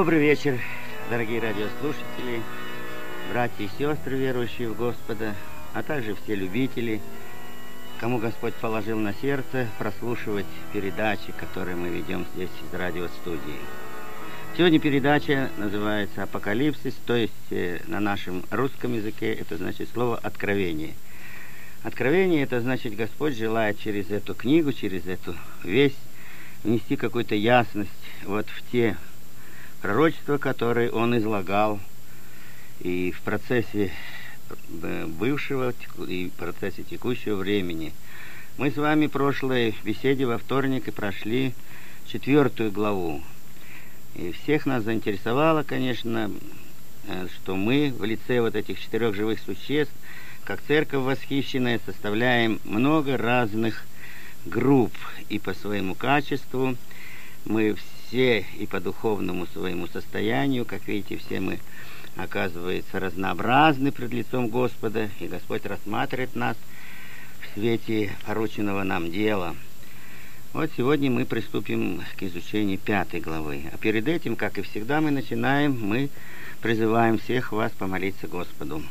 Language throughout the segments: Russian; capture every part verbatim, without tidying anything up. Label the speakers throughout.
Speaker 1: Добрый вечер, дорогие радиослушатели, братья и сестры, верующие в Господа, а также все любители, кому Господь положил на сердце прослушивать передачи, которые мы ведем здесь из радиостудии. Сегодня передача называется «Апокалипсис», то есть на нашем русском языке это значит слово «откровение». Откровение – это значит, Господь желает через эту книгу, через эту весть внести какую-то ясность вот в те пророчества, которые Он излагал и в процессе бывшего, и в процессе текущего времени. Мы с вами в прошлой беседе во вторник и прошли четвертую главу. И всех нас заинтересовало, конечно, что мы в лице вот этих четырех живых существ, как церковь восхищенная, составляем много разных групп, и по своему качеству мы все, и по духовному своему состоянию, как видите, все мы, оказывается, разнообразны пред лицом Господа, и Господь рассматривает нас в свете порученного нам дела. Вот сегодня мы приступим к изучению пятой главы. А перед этим, как и всегда мы начинаем, мы призываем всех вас помолиться Господу.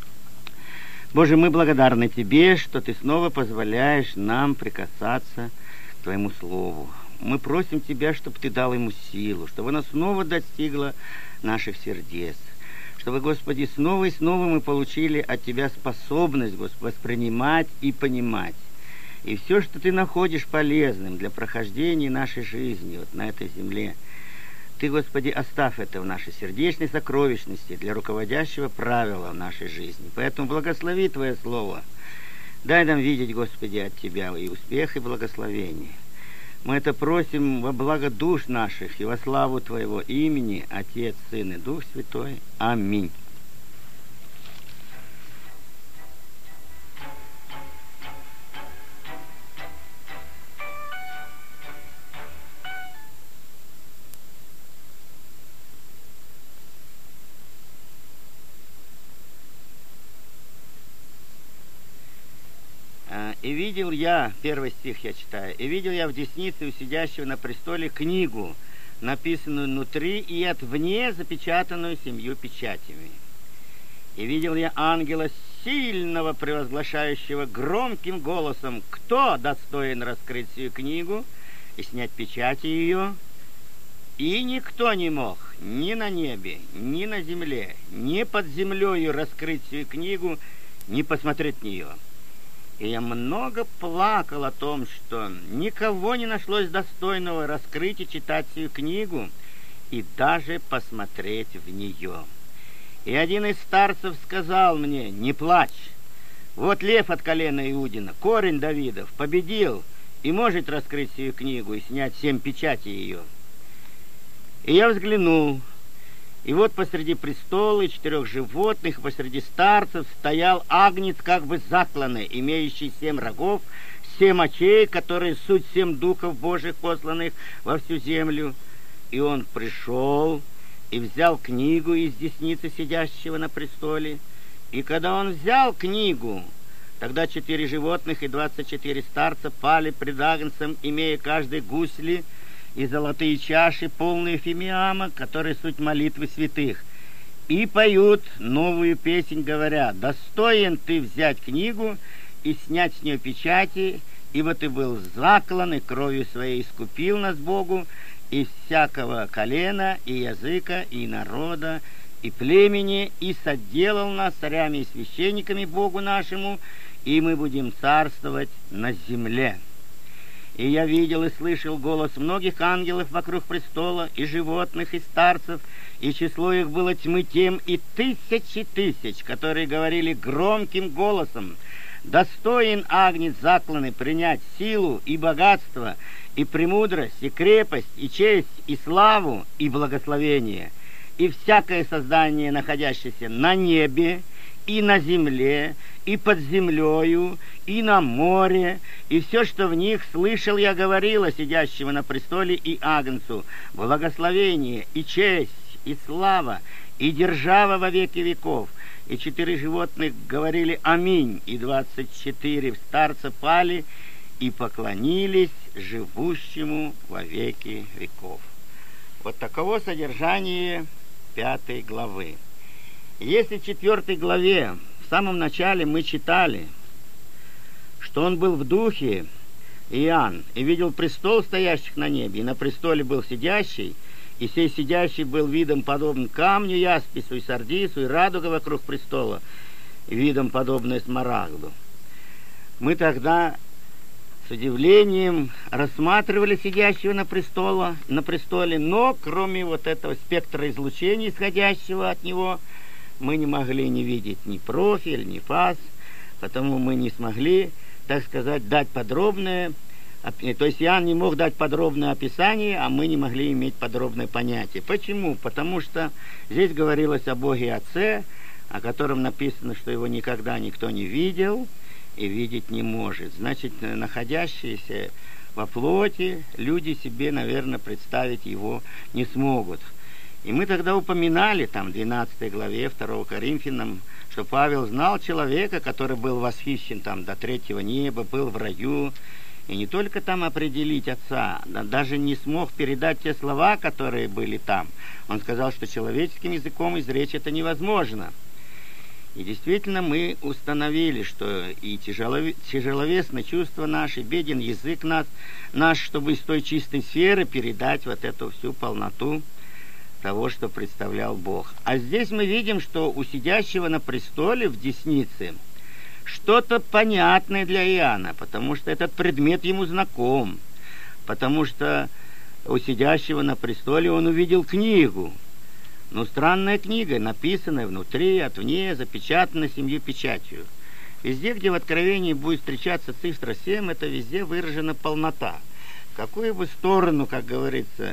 Speaker 1: Боже, мы благодарны Тебе, что Ты снова позволяешь нам прикасаться к Твоему Слову. Мы просим Тебя, чтобы Ты дал ему силу, чтобы оно снова достигло наших сердец, чтобы, Господи, снова и снова мы получили от Тебя способность, Господи, воспринимать и понимать. И все, что Ты находишь полезным для прохождения нашей жизни вот на этой земле, Ты, Господи, оставь это в нашей сердечной сокровищности для руководящего правила в нашей жизни. Поэтому благослови Твое Слово. Дай нам видеть, Господи, от Тебя и успех, и благословение. Мы это просим во благо душ наших и во славу Твоего имени, Отец, Сын и Дух Святой. Аминь. «И видел я», первый стих я читаю, «и видел я в деснице у сидящего на престоле книгу, написанную внутри и отвне, запечатанную семью печатями. И видел я ангела сильного, провозглашающего громким голосом: кто достоин раскрыть сию книгу и снять печати ее? И никто не мог ни на небе, ни на земле, ни под землею раскрыть сию книгу, ни посмотреть в нее. И я много плакал о том, что никого не нашлось достойного раскрыть и читать сию книгу, и даже посмотреть в нее. И один из старцев сказал мне: не плачь, вот лев от колена Иудина, корень Давидов, победил и может раскрыть сию книгу и снять семь печатей ее. И я взглянул, и вот посреди престола и четырех животных, посреди старцев стоял агнец, как бы закланный, имеющий семь рогов, семь очей, которые суть семь духов Божьих, посланных во всю землю. И он пришел и взял книгу из десницы сидящего на престоле. И когда он взял книгу, тогда четыре животных и двадцать четыре старца пали пред агнцем, имея каждый гусли и золотые чаши, полные фимиама, которые суть молитвы святых, и поют новую песнь, говоря: достоин ты взять книгу и снять с нее печати, ибо ты был заклан, и кровью своей искупил нас Богу из всякого колена, и языка, и народа, и племени, и соделал нас царями и священниками Богу нашему, и мы будем царствовать на земле. И я видел и слышал голос многих ангелов вокруг престола, и животных, и старцев, и число их было тьмы тем, и тысячи тысяч, которые говорили громким голосом: достоин агнец закланный принять силу и богатство, и премудрость, и крепость, и честь, и славу, и благословение. И всякое создание, находящееся на небе, и на земле, и под землею, и на море, и все, что в них, слышал я, говорила сидящего на престоле и агнцу: благословение, и честь, и слава, и держава во веки веков. И четыре животных говорили аминь, и двадцать четыре старца пали и поклонились живущему во веки веков. Вот таково содержание пятой главы. Если в четвертой главе в самом начале мы читали, что он был в духе, Иоанн, и видел престол стоящих на небе, и на престоле был сидящий, и сей сидящий был видом подобен камню яспису и сардису, и радуга вокруг престола, и видом подобной смарагду. Мы тогда с удивлением рассматривали сидящего на, престола, на престоле, но кроме вот этого спектра излучения, исходящего от него, мы не могли не видеть ни профиль, ни фас, потому мы не смогли, так сказать, дать подробное, то есть Иоанн не мог дать подробное описание, а мы не могли иметь подробное понятие. Почему? Потому что здесь говорилось о Боге Отце, о котором написано, что его никогда никто не видел и видеть не может. Значит, находящиеся во плоти люди себе, наверное, представить его не смогут. И мы тогда упоминали, там, в двенадцатой главе второго Коринфянам, что Павел знал человека, который был восхищен там до третьего неба, был в раю, и не только там определить Отца, даже не смог передать те слова, которые были там. Он сказал, что человеческим языком изречь это невозможно. И действительно мы установили, что и тяжелове, тяжеловесны чувства наши, беден язык наш, наш, чтобы из той чистой сферы передать вот эту всю полноту того, что представлял Бог. А здесь мы видим, что у сидящего на престоле в деснице что-то понятное для Иоанна, потому что этот предмет ему знаком, потому что у сидящего на престоле он увидел книгу. Но странная книга, написанная внутри, отвне, запечатана семью печатью. Везде, где в Откровении будет встречаться цифра семь, это везде выражена полнота. В какую бы сторону, как говорится,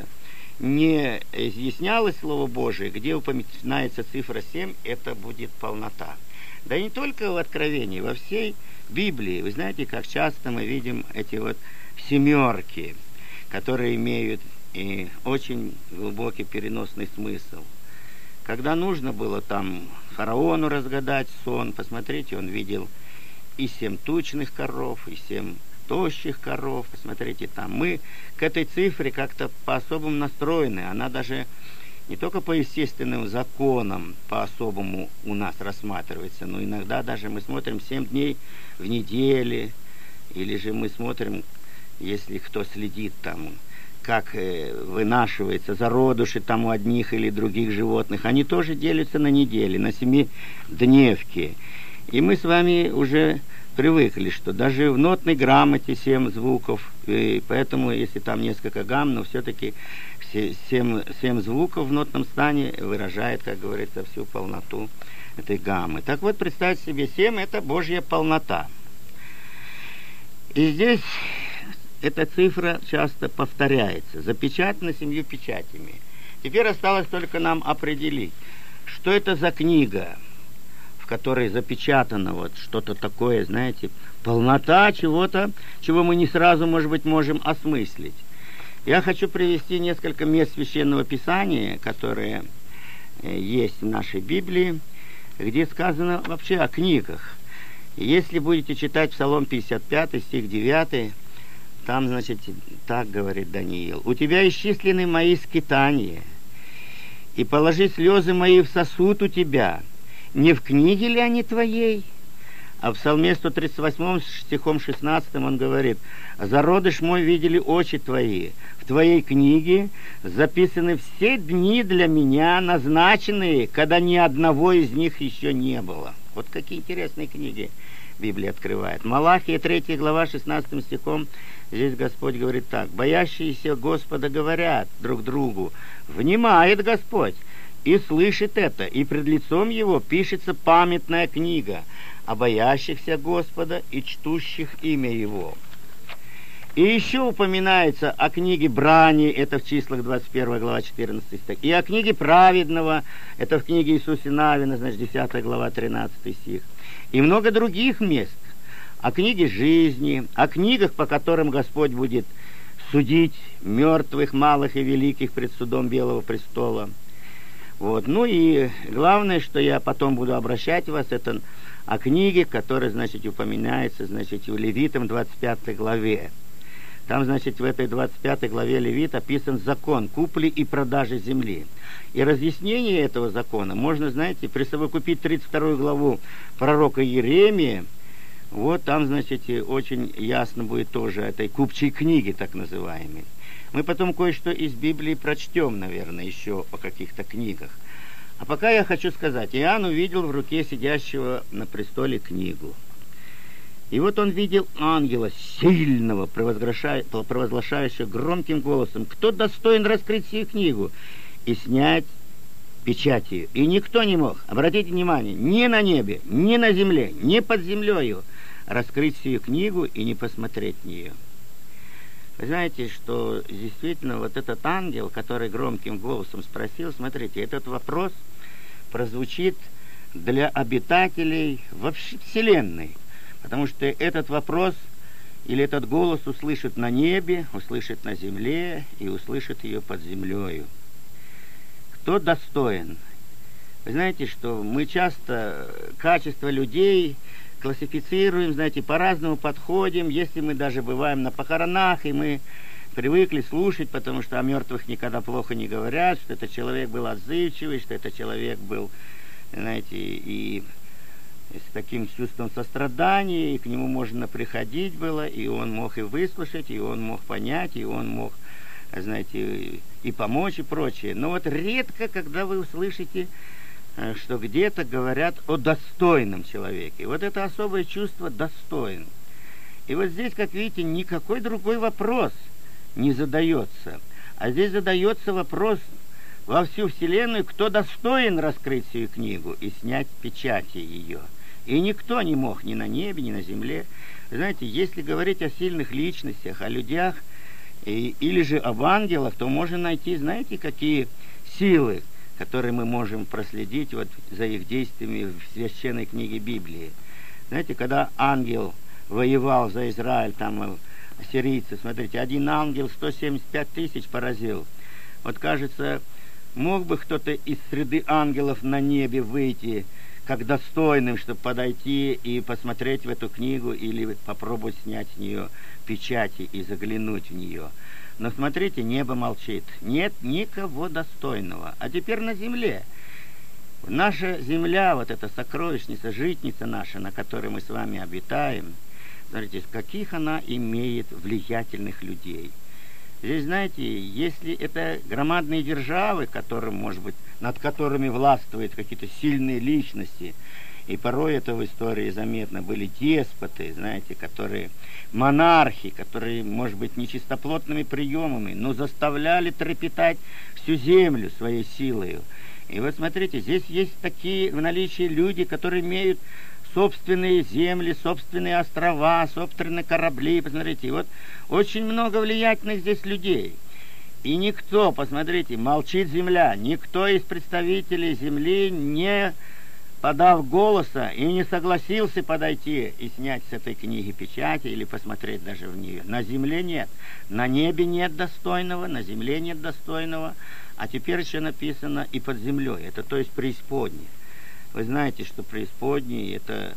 Speaker 1: не изъяснялось Слово Божие, где упоминается цифра семь, это будет полнота. Да и не только в Откровении, во всей Библии. Вы знаете, как часто мы видим эти вот семерки, которые имеют и очень глубокий переносный смысл. Когда нужно было там фараону разгадать сон, посмотрите, он видел и семь тучных коров, и семь тощих коров, посмотрите там. Мы к этой цифре как-то по-особому настроены, она даже не только по естественным законам по-особому у нас рассматривается, но иногда даже мы смотрим семь дней в неделе, или же мы смотрим, если кто следит там, как вынашивается зародыши там у одних или других животных, они тоже делятся на недели, на семидневки. И мы с вами уже привыкли, что даже в нотной грамоте семь звуков, и поэтому, если там несколько гамм, но все-таки семь, семь звуков в нотном стане выражает, как говорится, всю полноту этой гаммы. Так вот, представьте себе, семь – это Божья полнота. И здесь эта цифра часто повторяется, запечатана семью печатями. Теперь осталось только нам определить, что это за книга, в которой запечатано вот что-то такое, знаете, полнота чего-то, чего мы не сразу, может быть, можем осмыслить. Я хочу привести несколько мест Священного Писания, которые есть в нашей Библии, где сказано вообще о книгах. Если будете читать Псалом пятьдесят пять, стих девять, там, значит, так говорит Даниил: «У тебя исчислены мои скитания, и положи слезы мои в сосуд у тебя. Не в книге ли они твоей?» А в Псалме сто тридцать восемь, стихом шестнадцатым он говорит: «Зародыш мой видели очи твои, в твоей книге записаны все дни для меня, назначенные, когда ни одного из них еще не было». Вот какие интересные книги Библия открывает. Малахия третья глава, шестнадцатым стихом, здесь Господь говорит так: «Боящиеся Господа говорят друг другу: внимает Господь, и слышит это, и пред лицом Его пишется памятная книга о боящихся Господа и чтущих имя Его». И еще упоминается о книге брани, это в числах двадцать первая глава, четырнадцатый стих, и о книге праведного, это в книге Иисуса Навина, значит, десятая глава, тринадцатый стих, и много других мест, о книге жизни, о книгах, по которым Господь будет судить мертвых, малых и великих пред судом Белого престола. Вот. Ну и главное, что я потом буду обращать вас, это о книге, которая, значит, упоминается, значит, в Левитам двадцать пятой главе. Там, значит, в этой двадцать пятой главе Левит описан закон купли и продажи земли. И разъяснение этого закона можно, знаете, присовокупить тридцать вторую главу пророка Иеремии. Вот там, значит, очень ясно будет тоже этой купчей книги, так называемой. Мы потом кое-что из Библии прочтем, наверное, еще о каких-то книгах. А пока я хочу сказать, Иоанн увидел в руке сидящего на престоле книгу. И вот он видел ангела сильного, провозглашающего громким голосом: «Кто достоин раскрыть сию книгу и снять печать ее?» И никто не мог, обратите внимание, ни на небе, ни на земле, ни под землею раскрыть сию книгу и не посмотреть в нее. Вы знаете, что действительно вот этот ангел, который громким голосом спросил, смотрите, этот вопрос прозвучит для обитателей во Вселенной. Потому что этот вопрос или этот голос услышит на небе, услышит на земле и услышит ее под землею. Кто достоин? Вы знаете, что мы часто качество людей классифицируем, знаете, по-разному подходим. Если мы даже бываем на похоронах, и мы привыкли слушать, потому что о мертвых никогда плохо не говорят, что этот человек был отзывчивый, что этот человек был, знаете, и... с таким чувством сострадания, и к нему можно приходить было, и он мог и выслушать, и он мог понять, и он мог, знаете, и помочь, и прочее. Но вот редко, когда вы услышите, что где-то говорят о достойном человеке. Вот это особое чувство достоин. И вот здесь, как видите, никакой другой вопрос не задается. А здесь задается вопрос во всю Вселенную: кто достоин раскрыть сию книгу и снять печати ее. И никто не мог ни на небе, ни на земле. Знаете, если говорить о сильных личностях, о людях, и, или же об ангелах, то можно найти, знаете, какие силы, которые мы можем проследить вот за их действиями в священной книге Библии. Знаете, когда ангел воевал за Израиль, там ассирийцы, смотрите, один ангел сто семьдесят пять тысяч поразил. Вот кажется, мог бы кто-то из среды ангелов на небе выйти как достойным, чтобы подойти и посмотреть в эту книгу или попробовать снять с нее печати и заглянуть в нее. Но смотрите, небо молчит. Нет никого достойного. А теперь на земле. Наша земля, вот эта сокровищница, житница наша, на которой мы с вами обитаем, смотрите, каких она имеет влиятельных людей. Здесь, знаете, если это громадные державы, которым, может быть, над которыми властвуют какие-то сильные личности, и порой это в истории заметно, были деспоты, знаете, которые, монархи, которые, может быть, нечистоплотными приемами, но заставляли трепетать всю землю своей силою. И вот смотрите, здесь есть такие в наличии люди, которые имеют собственные земли, собственные острова, собственные корабли. Посмотрите, вот очень много влиятельных здесь людей. И никто, посмотрите, молчит земля, никто из представителей земли не, подав голоса, и не согласился подойти и снять с этой книги печати или посмотреть даже в нее. На земле нет, на небе нет достойного, на земле нет достойного, а теперь еще написано и под землей, это то есть преисподней. Вы знаете, что преисподний — это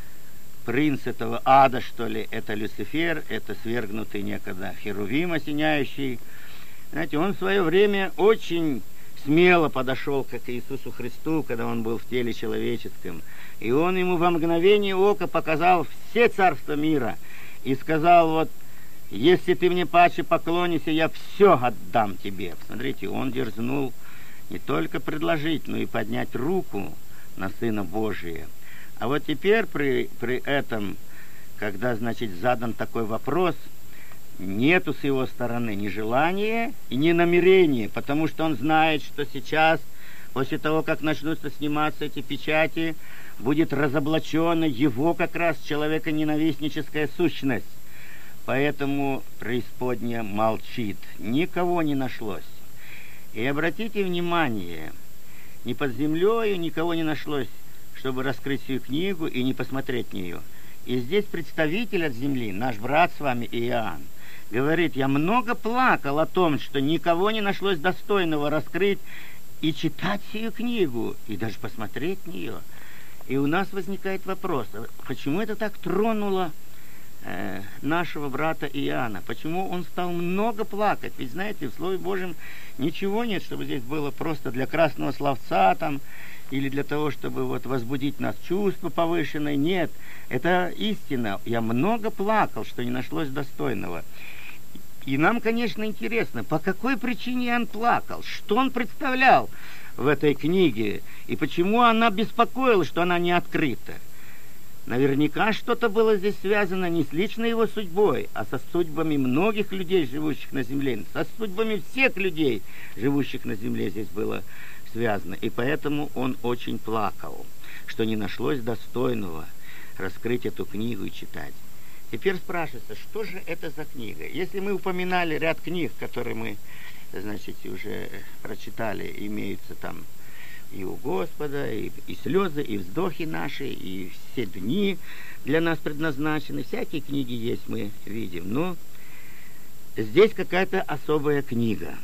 Speaker 1: принц этого ада, что ли, это Люцифер, это свергнутый некогда Херувим осеняющий. Знаете, он в свое время очень смело подошел к Иисусу Христу, когда он был в теле человеческом. И он ему во мгновение ока показал все царства мира и сказал: вот, если ты мне паче поклонишься, я все отдам тебе. Посмотрите, он дерзнул не только предложить, но и поднять руку на Сына Божия. А вот теперь при, при этом, когда, значит, задан такой вопрос, нету с его стороны ни желания и ни намерения, потому что он знает, что сейчас, после того, как начнутся сниматься эти печати, будет разоблачена его как раз человеконенавистническая сущность. Поэтому преисподняя молчит, никого не нашлось. И обратите внимание, ни под землей никого не нашлось, чтобы раскрыть всю книгу и не посмотреть в нее. И здесь представитель от земли, наш брат с вами Иоанн, говорит: я много плакал о том, что никого не нашлось достойного раскрыть и читать сию книгу, и даже посмотреть в нее. И у нас возникает вопрос, почему это так тронуло э, нашего брата Иоанна. Почему он стал много плакать? Ведь, знаете, в Слове Божьем ничего нет, чтобы здесь было просто для красного словца там, или для того, чтобы вот возбудить нас чувство повышенное. Нет, это истина. Я много плакал, что не нашлось достойного. И нам, конечно, интересно, по какой причине Иоанн плакал, что он представлял в этой книге, и почему она беспокоила, что она не открыта. Наверняка что-то было здесь связано не с личной его судьбой, а со судьбами многих людей, живущих на земле, со судьбами всех людей, живущих на земле, здесь было связано. И поэтому он очень плакал, что не нашлось достойного раскрыть эту книгу и читать. Теперь спрашивается, что же это за книга? Если мы упоминали ряд книг, которые мы, значит, уже прочитали, имеются там и у Господа, и, и слезы, и вздохи наши, и все дни для нас предназначены. Всякие книги есть, мы видим. Но здесь какая-то особая книга.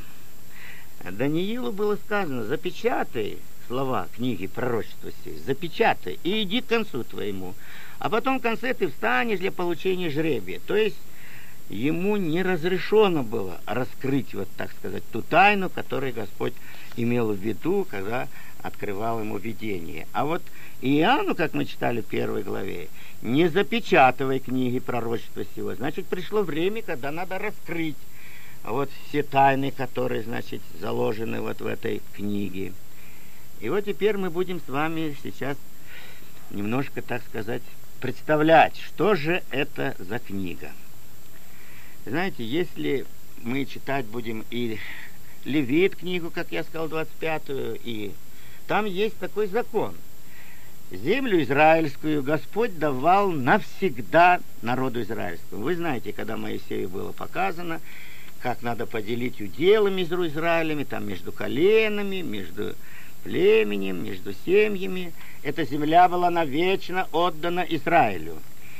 Speaker 1: Даниилу было сказано: запечатай слова книги пророчества сей, запечатай и иди к концу твоему. А потом в конце ты встанешь для получения жребия. То есть ему не разрешено было раскрыть, вот так сказать, ту тайну, которую Господь имел в виду, когда открывал ему видение. А вот Иоанну, как мы читали в первой главе, не запечатывай книги пророчества сего. Значит, пришло время, когда надо раскрыть вот все тайны, которые, значит, заложены вот в этой книге. И вот теперь мы будем с вами сейчас немножко, так сказать, представлять, что же это за книга. Знаете, если мы читать будем и Левит книгу, как я сказал, двадцать пятую, и там есть такой закон. Землю израильскую Господь давал навсегда народу израильскому. Вы знаете, когда Моисею было показано, как надо поделить удел между Израилями, там между коленами, между племенем, между семьями. Эта земля была навечно отдана Израилю.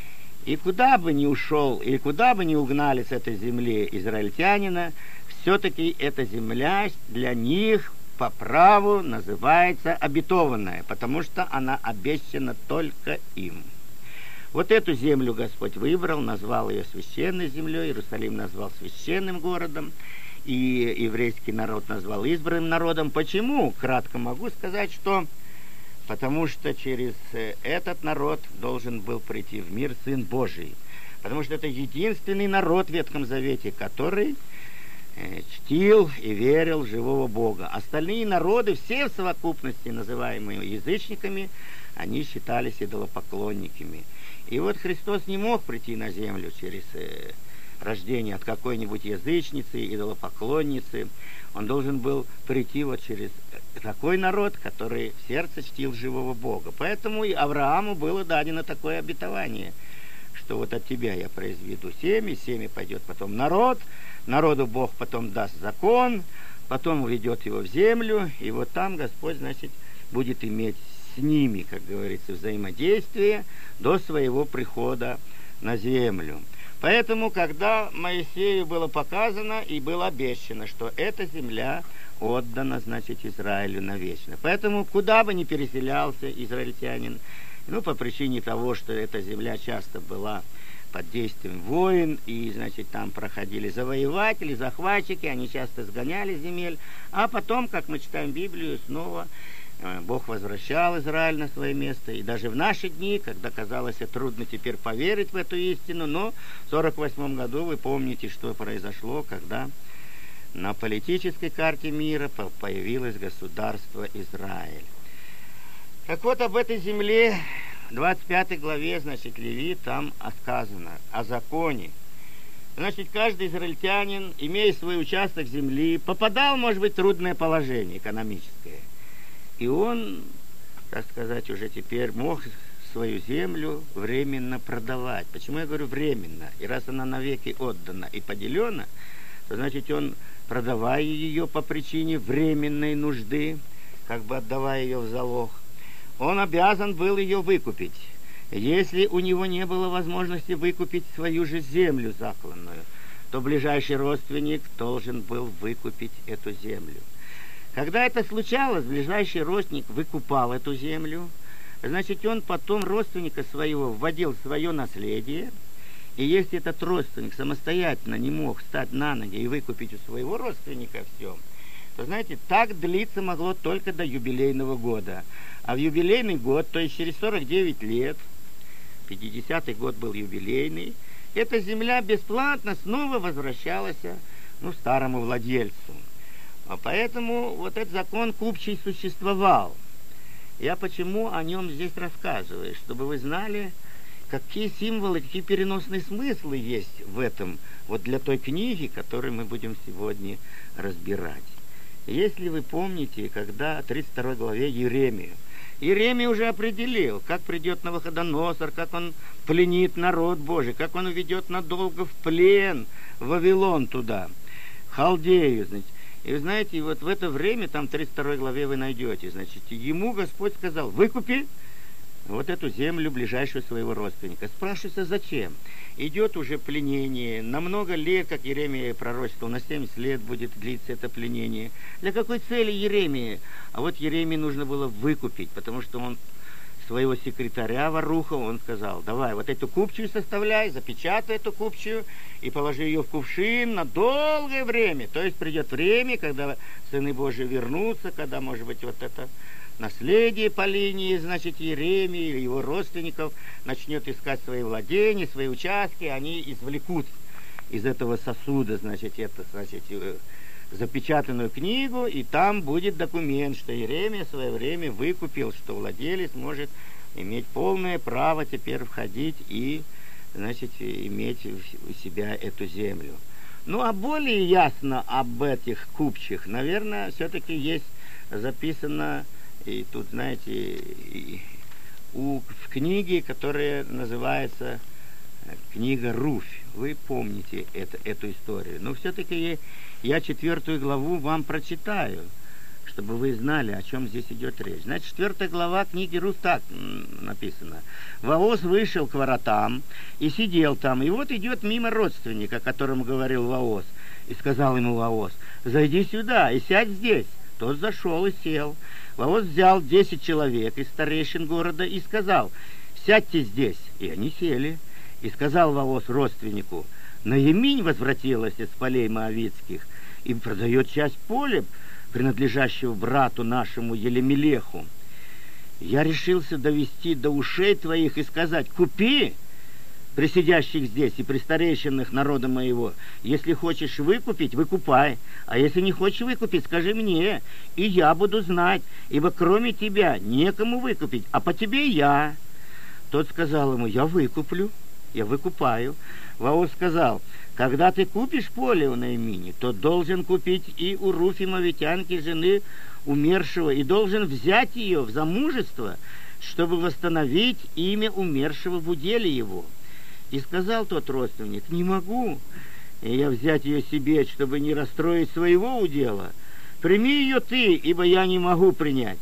Speaker 1: И куда бы ни ушел, или куда бы ни угнали с этой земли израильтянина, все-таки эта земля для них по праву называется обетованная, потому что она обещана только им. Вот эту землю Господь выбрал, назвал ее священной землей, Иерусалим назвал священным городом, и еврейский народ назвал избранным народом. Почему? Кратко могу сказать, что потому что через этот народ должен был прийти в мир Сын Божий. Потому что это единственный народ в Ветхом Завете, который э, чтил и верил в живого Бога. Остальные народы, все в совокупности, называемые язычниками, они считались идолопоклонниками. И вот Христос не мог прийти на землю через э, рождение от какой-нибудь язычницы, идолопоклонницы. Он должен был прийти вот через такой народ, который в сердце чтил живого Бога. Поэтому и Аврааму было дадено такое обетование, что вот от тебя я произведу семя, семя пойдет потом народ, народу Бог потом даст закон, потом уведет его в землю, и вот там Господь, значит, будет иметь с ними, как говорится, взаимодействие до своего прихода на землю. Поэтому, когда Моисею было показано и было обещано, что эта земля отдана, значит, Израилю навечно. Поэтому, куда бы ни переселялся израильтянин, ну, по причине того, что эта земля часто была под действием войн, и, значит, там проходили завоеватели, захватчики, они часто сгоняли земель, а потом, как мы читаем Библию, снова Бог возвращал Израиль на свое место. И даже в наши дни, когда казалось трудно теперь поверить в эту истину, но в сорок восьмом году вы помните, что произошло, когда на политической карте мира появилось государство Израиль. Так вот, об этой земле в двадцать пятой главе, значит, Левит, там сказано о законе. Значит, каждый израильтянин, имея свой участок земли, попадал, может быть, в трудное положение экономическое. И он, так сказать, уже теперь мог свою землю временно продавать. Почему я говорю временно? И раз она навеки отдана и поделена, то, значит, он, продавая ее по причине временной нужды, как бы отдавая ее в залог, он обязан был ее выкупить. Если у него не было возможности выкупить свою же землю закланную, то ближайший родственник должен был выкупить эту землю. Когда это случалось, ближайший родственник выкупал эту землю, значит, он потом родственника своего вводил в свое наследие, И если этот родственник самостоятельно не мог встать на ноги и выкупить у своего родственника все, то, знаете, так длиться могло только до юбилейного года. А в юбилейный год, то есть через сорок девять лет, пятидесятый год был юбилейный, эта земля бесплатно снова возвращалась, ну, старому владельцу. А поэтому вот этот закон купчий существовал. Я почему о нем здесь рассказываю? Чтобы вы знали, какие символы, какие переносные смыслы есть в этом, вот для той книги, которую мы будем сегодня разбирать. Если вы помните, когда в тридцать второй главе Иеремию, Иеремия уже определил, как придет Навуходоносор, как он пленит народ Божий, как он уведет надолго в плен в Вавилон туда, Халдею, значит. И вы знаете, вот в это время, там в тридцать второй главе вы найдете, значит, ему Господь сказал: выкупи вот эту землю ближайшего своего родственника. Спрашивается, зачем? Идет уже пленение, на много лет, как Иеремия пророчествовал, на семьдесят лет будет длиться это пленение. Для какой цели Иеремии? А вот Иеремии нужно было выкупить, потому что он своего секретаря Варуха, он сказал: давай, вот эту купчую составляй, запечатай эту купчую и положи ее в кувшин на долгое время. То есть придет время, когда сыны Божии вернутся, когда, может быть, вот это наследие по линии, значит, Иеремии или его родственников начнет искать свои владения, свои участки, они извлекут из этого сосуда, значит, это, значит, запечатанную книгу, и там будет документ, что Иеремия в свое время выкупил, что владелец может иметь полное право теперь входить и, значит, иметь у себя эту землю. Ну, а более ясно об этих купчих, наверное, все-таки есть записано, и тут, знаете, и у, в книге, которая называется книга Руфь. Вы помните это, эту историю. Но все-таки я четвертую главу вам прочитаю, чтобы вы знали, о чем здесь идет речь. Значит, четвертая глава книги Руфь так написано. Вооз вышел к воротам и сидел там. И вот идет мимо родственника, о котором говорил Вооз. И сказал ему Вооз: зайди сюда и сядь здесь. Тот зашел и сел. Вооз взял десять человек из старейшин города и сказал: сядьте здесь. И они сели. И сказал Вооз родственнику: Наеминь возвратилась из полей моавитских и продает часть поля, принадлежащего брату нашему Елемелеху. Я решился довести до ушей твоих и сказать: купи при сидящих здесь и при старейшинах народа моего. Если хочешь выкупить, выкупай. А если не хочешь выкупить, скажи мне, и я буду знать, ибо кроме тебя некому выкупить, а по тебе я. Тот сказал ему: я выкуплю, я выкупаю. Вооз сказал: когда ты купишь поле у Наимини, то должен купить и у Руфи мовитянки, жены умершего, и должен взять ее в замужество, чтобы восстановить имя умершего в уделе его. И сказал тот родственник: не могу я взять ее себе, чтобы не расстроить своего удела. Прими ее ты, ибо я не могу принять.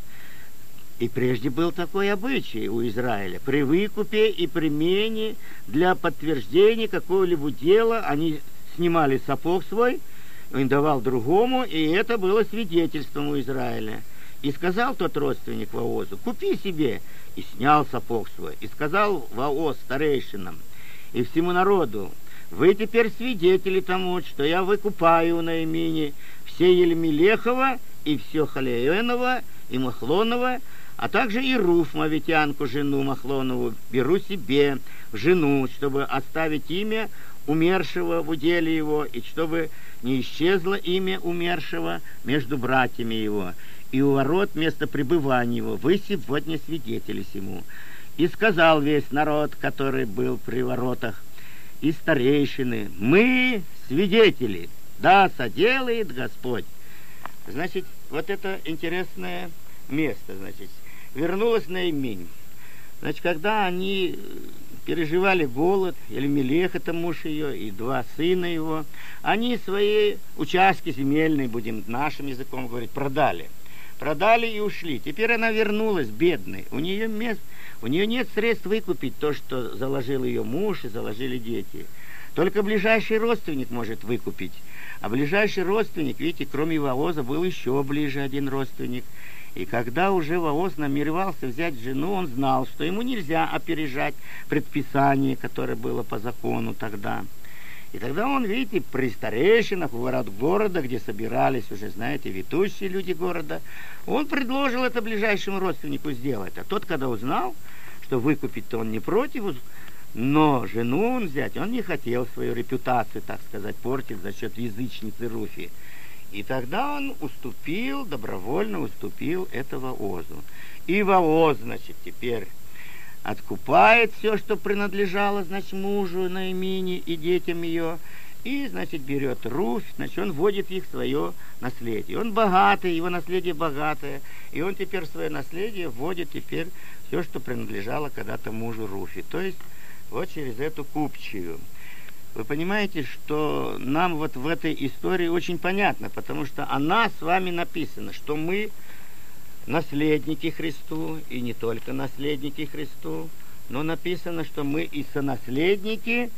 Speaker 1: И прежде был такой обычай у Израиля. При выкупе и примене для подтверждения какого-либо дела они снимали сапог свой, он давал другому, и это было свидетельством у Израиля. И сказал тот родственник Воозу: купи себе. И снял сапог свой. И сказал Вооз старейшинам и всему народу: вы теперь свидетели тому, что я выкупаю у Наимини все Елемелехова и все Халеенова и Махлонова, а также и Руф мовитянку, жену Махлонову, беру себе в жену, чтобы оставить имя умершего в уделе его, и чтобы не исчезло имя умершего между братьями его. И у ворот место пребывания его вы сегодня свидетели сему. И сказал весь народ, который был при воротах, и старейшины: мы свидетели, да соделает Господь. Значит, вот это интересное место, значит. Вернулась Наиминь. Значит, когда они переживали голод, Елемелех, это муж ее, и два сына его, они свои участки земельные, будем нашим языком говорить, продали. Продали и ушли. Теперь она вернулась бедной. У нее, мест, у нее нет средств выкупить то, что заложил ее муж и заложили дети. Только ближайший родственник может выкупить. А ближайший родственник, видите, кроме Вооза, был еще ближе один родственник. И когда уже Вооз намеревался взять жену, он знал, что ему нельзя опережать предписание, которое было по закону тогда. И тогда он, видите, при старейшинах, у ворот города, где собирались уже, знаете, ведущие люди города, он предложил это ближайшему родственнику сделать. А тот, когда узнал, что выкупить-то он не против, но жену он взять, он не хотел свою репутацию, так сказать, портить за счет язычницы Руфи. И тогда он уступил, добровольно уступил это Воозу. И Вооз, значит, теперь откупает все, что принадлежало, значит, мужу Наимине и детям ее, и, значит, берет Руфь, значит, он вводит их в свое наследие. Он богатый, его наследие богатое, и он теперь в свое наследие вводит теперь все, что принадлежало когда-то мужу Руфи, то есть вот через эту купчую. Вы понимаете, что нам вот в этой истории очень понятно, потому что о нас с вами написано, что мы наследники Христу, и не только наследники Христу, но написано, что мы и сонаследники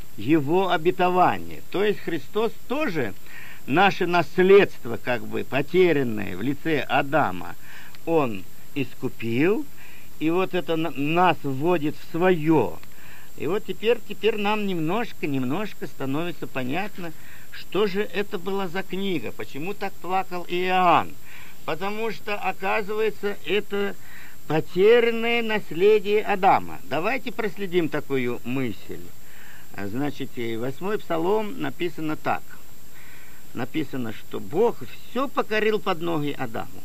Speaker 1: Его обетования. То есть Христос тоже наше наследство, как бы потерянное в лице Адама, Он искупил, и вот это нас вводит в свое. И вот теперь, теперь нам немножко, немножко становится понятно, что же это была за книга, почему так плакал Иоанн. Потому что, оказывается, это потерянное наследие Адама. Давайте проследим такую мысль. Значит, восьмой псалом написано так. Написано, что Бог все покорил под ноги Адаму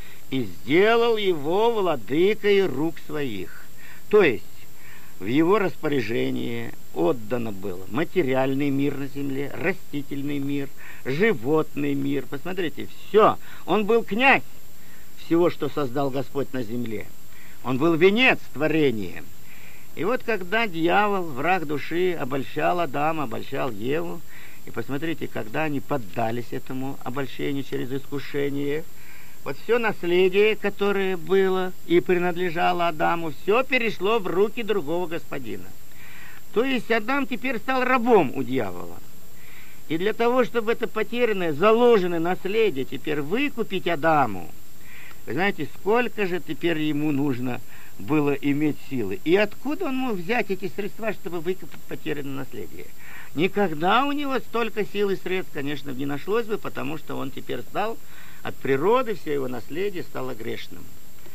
Speaker 1: и сделал его владыкой рук своих. То есть, в его распоряжении отдано было материальный мир на земле, растительный мир, животный мир. Посмотрите, все. Он был князь всего, что создал Господь на земле. Он был венец творения. И вот когда дьявол, враг души, обольщал Адама, обольщал Еву, и посмотрите, когда они поддались этому обольщению через искушение, вот все наследие, которое было и принадлежало Адаму, все перешло в руки другого господина. То есть Адам теперь стал рабом у дьявола. И для того, чтобы это потерянное, заложенное наследие теперь выкупить Адаму, вы знаете, сколько же теперь ему нужно было иметь силы? И откуда он мог взять эти средства, чтобы выкупить потерянное наследие? Никогда у него столько сил и средств, конечно, не нашлось бы, потому что он теперь стал от природы, все его наследие стало грешным.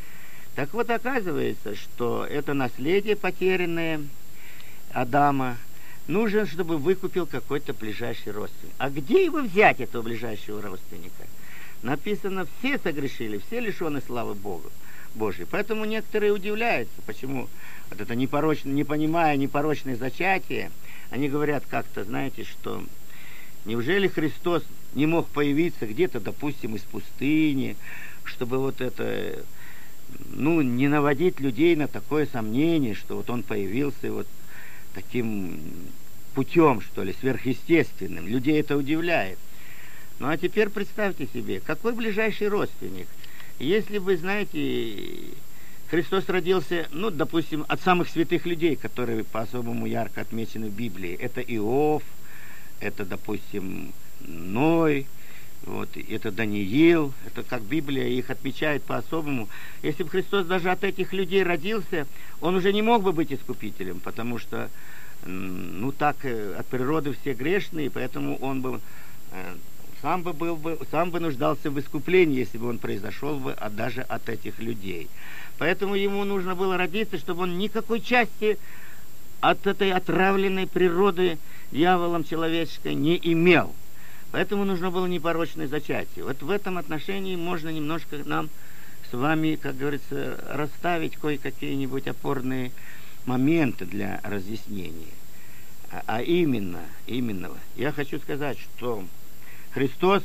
Speaker 1: Так вот, оказывается, что это наследие потерянное Адама нужен, чтобы выкупил какой-то ближайший родственник. А где его взять, этого ближайшего родственника? Написано, все согрешили, все лишены славы Богу Божьей. Поэтому некоторые удивляются, почему вот это непорочное, не понимая непорочное зачатие, они говорят как-то, знаете, что неужели Христос не мог появиться где-то, допустим, из пустыни, чтобы вот это, ну, не наводить людей на такое сомнение, что вот он появился вот таким путем, что ли, сверхъестественным. Людей это удивляет. Ну, а теперь представьте себе, какой ближайший родственник. Если вы знаете, Христос родился, ну, допустим, от самых святых людей, которые по-особому ярко отмечены в Библии. Это Иов, это, допустим, Ной, вот, это Даниил, это как Библия их отмечает по-особому. Если бы Христос даже от этих людей родился, он уже не мог бы быть искупителем, потому что, ну, так, от природы все грешные, поэтому он бы, сам бы, был бы, сам бы нуждался в искуплении, если бы он произошел бы от, даже от этих людей. Поэтому ему нужно было родиться, чтобы он никакой части от этой отравленной природы дьяволом человеческой не имел. Поэтому нужно было непорочное зачатие. Вот в этом отношении можно немножко нам с вами, как говорится, расставить кое-какие-нибудь опорные моменты для разъяснения. А, а именно, именно, я хочу сказать, что Христос,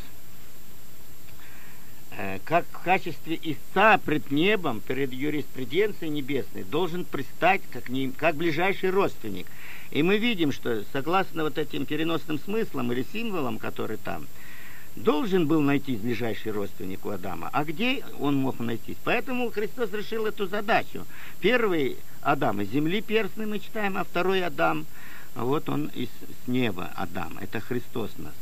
Speaker 1: э, как в качестве истца пред небом, перед юриспруденцией небесной, должен предстать как, не, как ближайший родственник. И мы видим, что согласно вот этим переносным смыслам или символам, которые там, должен был найтись ближайший родственник у Адама. А где он мог найтись? Поэтому Христос решил эту задачу. Первый Адам из земли перстный мы читаем, а второй Адам, вот он из с неба Адам. Это Христос нас.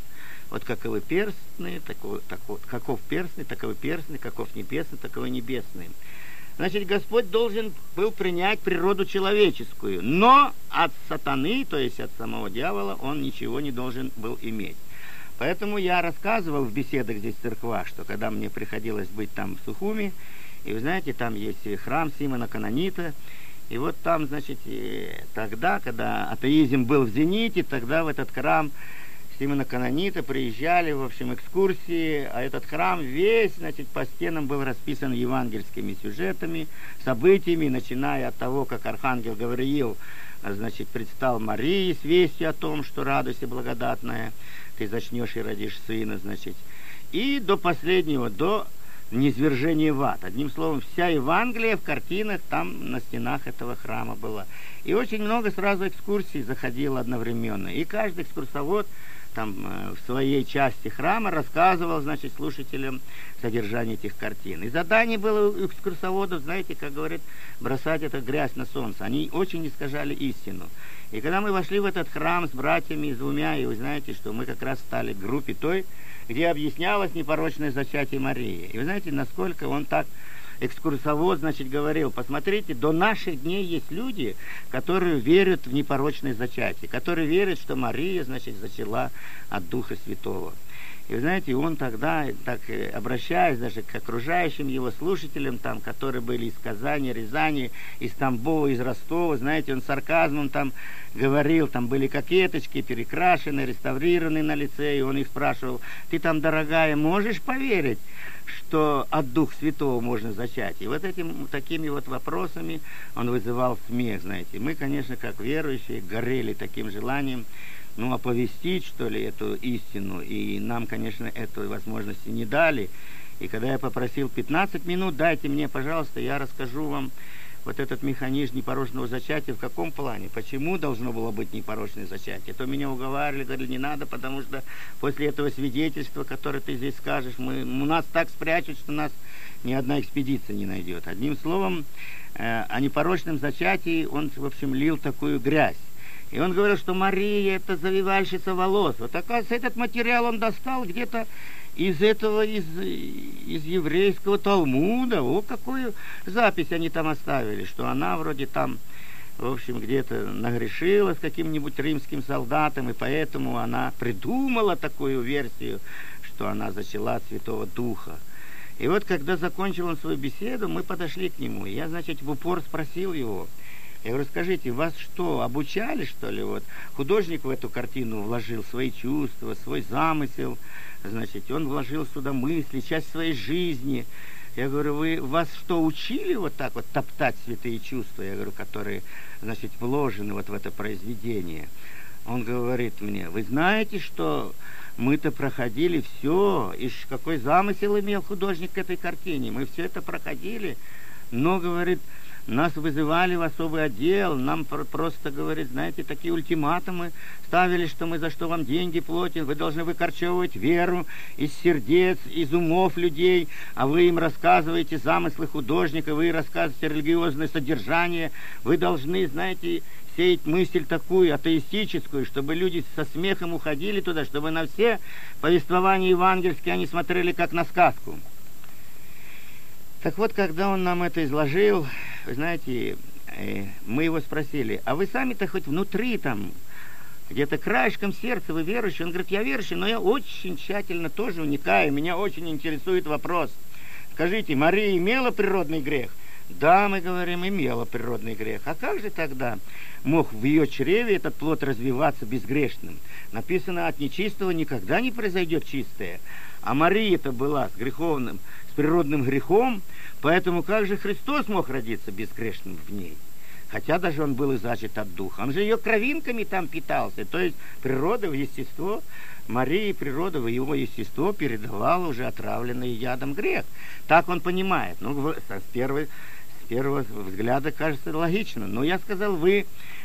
Speaker 1: Вот каковы перстные, таков, таков, каков перстный, таковы перстный, каков небесный, таковы небесный. Значит, Господь должен был принять природу человеческую, но от сатаны, то есть от самого дьявола, он ничего не должен был иметь. Поэтому я рассказывал в беседах здесь в церквах, что когда мне приходилось быть там в Сухуми, и вы знаете, там есть храм Симона Канонита, и вот там, значит, тогда, когда атеизм был в зените, тогда в этот храм Симона Канонита приезжали, в общем, экскурсии, а этот храм весь, значит, по стенам был расписан евангельскими сюжетами, событиями, начиная от того, как архангел Гавриил, значит, предстал Марии с вестью о том, что радуйся, благодатная, ты зачнешь и родишь сына, значит, и до последнего, до низвержения в ад. Одним словом, вся Евангелие в картинах там на стенах этого храма была. И очень много сразу экскурсий заходило одновременно. И каждый экскурсовод там э, в своей части храма рассказывал, значит, слушателям содержание этих картин. И задание было у экскурсоводов, знаете, как говорят, бросать эту грязь на солнце. Они очень искажали истину. И когда мы вошли в этот храм с братьями, с двумя, и вы знаете, что мы как раз стали в группе той, где объяснялось непорочное зачатие Марии. И вы знаете, насколько он так, экскурсовод, значит, говорил, посмотрите, до наших дней есть люди, которые верят в непорочное зачатие, которые верят, что Мария, значит, зачала от Духа Святого. И вы знаете, он тогда, так обращаясь даже к окружающим его слушателям, там, которые были из Казани, Рязани, из Тамбова, из Ростова, знаете, он сарказмом там говорил, там были кокеточки, перекрашены, реставрированы на лице, и он их спрашивал, ты там, дорогая, можешь поверить, что от Духа Святого можно зачать? И вот этим, такими вот вопросами он вызывал смех, знаете. Мы, конечно, как верующие, горели таким желанием, ну, оповестить, что ли, эту истину, и нам, конечно, этой возможности не дали. И когда я попросил пятнадцать минут, дайте мне, пожалуйста, я расскажу вам вот этот механизм непорочного зачатия, в каком плане, почему должно было быть непорочное зачатие. То меня уговаривали, говорили, не надо, потому что после этого свидетельства, которое ты здесь скажешь, мы, у нас так спрячут, что нас ни одна экспедиция не найдет. Одним словом, э, о непорочном зачатии он, в общем, лил такую грязь. И он говорил, что Мария — это завивальщица волос. Вот, оказывается, этот материал он достал где-то из этого, из, из еврейского Талмуда. О, какую запись они там оставили, что она вроде там, в общем, где-то нагрешила с каким-нибудь римским солдатом, и поэтому она придумала такую версию, что она зачала от Святого Духа. И вот, когда закончил он свою беседу, мы подошли к нему, и я, значит, в упор спросил его, я говорю, скажите, вас что, обучали, что ли? Вот художник в эту картину вложил свои чувства, свой замысел, значит, он вложил сюда мысли, часть своей жизни. Я говорю, вы вас что, учили вот так вот топтать святые чувства, я говорю, которые, значит, вложены вот в это произведение? Он говорит мне, вы знаете, что мы-то проходили все, и какой замысел имел художник к этой картине, мы все это проходили, но, говорит, нас вызывали в особый отдел, нам просто, говорит, знаете, такие ультиматумы ставили, что мы за что вам деньги платим, вы должны выкорчевывать веру из сердец, из умов людей, а вы им рассказываете замыслы художника, вы рассказываете религиозное содержание, вы должны, знаете, сеять мысль такую атеистическую, чтобы люди со смехом уходили туда, чтобы на все повествования евангельские они смотрели как на сказку. Так вот, когда он нам это изложил, вы знаете, мы его спросили, а вы сами-то хоть внутри там, где-то краешком сердца вы верующий? Он говорит, я верующий, но я очень тщательно тоже вникаю, меня очень интересует вопрос. Скажите, Мария имела природный грех? Да, мы говорим, имела природный грех. А как же тогда мог в ее чреве этот плод развиваться безгрешным? Написано, от нечистого никогда не произойдет чистое. А Мария-то была с греховным, с природным грехом, поэтому как же Христос мог родиться безгрешным в ней? Хотя даже он был и зачат от Духа. Он же ее кровинками там питался. То есть природа в естество, Марии природа в его естество передавала уже отравленный ядом грех. Так он понимает. Ну, с первой, с первого взгляда кажется логично. Но я сказал, вы